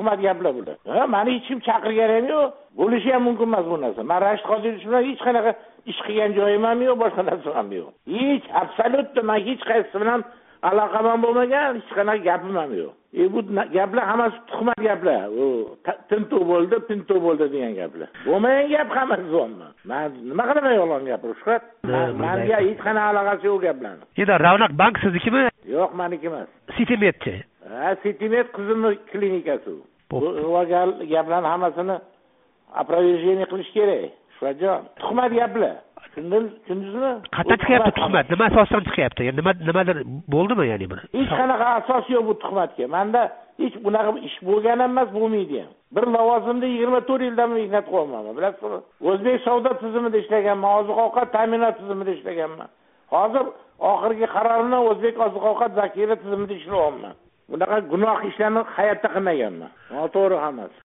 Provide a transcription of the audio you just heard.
tuhmat gaplar bular. Meni hech kim chaqirgani ham yo'q. Bo'lishi ham mumkin emas bu narsa. Men Rashid Qodirovich bilan hech qanaqa ish qilgan joyim ham yo'q, boshqa narsa ham yo'q. Hech absolyutno men hech qaysi bilan aloqam bo'lmagan, hech qanaqa gapim ham yo'q. Bu gaplar hammasi tuhmat gaplar. U tintuv bo'ldi, pintuv bo'ldi degan gaplar. Bo'lmagan gap hammasi zo'rmi? Men nima qilaman yolg'on gapirib, Shuhrat? Menga hech qanaqa aloqasi yo'q gaplarning. Endi Ravnaq bank siznikimi? Yo'q, meniki emas. Sitimetchi. Sitimet qizimning klinikasi. Bu gaplarning hammasini опровержение qilish kerak. Shuhratjon, tuhmat gaplar. Tushundingizmi? Qattiq chiqyapti tuhmat. Nima asosdan chiqyapti? Yani nimadir bo'ldimi yani buni? Hech qanaqa asos yo'q bu tuhmatga. Menda hech bunaqa ish bo'lgan emas, bo'lmaydi ham. Bir lavozimda 24 yildan mehnat qilyapman, bilasizmi? O'zbek savdo tizimida ishlaganman, oziq-ovqat ta'minot tizimida ishlaganman. Hozir oxirgi qarorimni O'zbek oziq-ovqat vakili tizimida ishlayapman. Bunaqa gunoh ishlarni hayotda qilmaganman. Noto'g'ri hammasi.